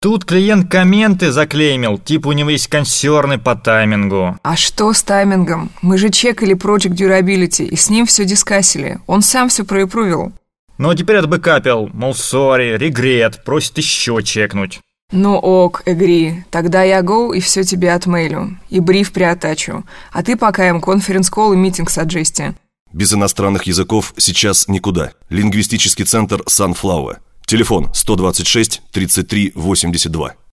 Тут клиент комменты заклеймил, типа у него есть консерны по таймингу. А что с таймингом? Мы же чекали Project Durability, и с ним все дискассили. Он сам все проипрувил. Ну а теперь отбэкапил, мол, сори, регрет, просит еще чекнуть. Ну ок, agree. Тогда я go и все тебе отмейлю. И бриф приотачу. А ты пока им конференц-колл и митинг саджести. Без иностранных языков сейчас никуда. Лингвистический центр Sunflower. Телефон 126 33 82.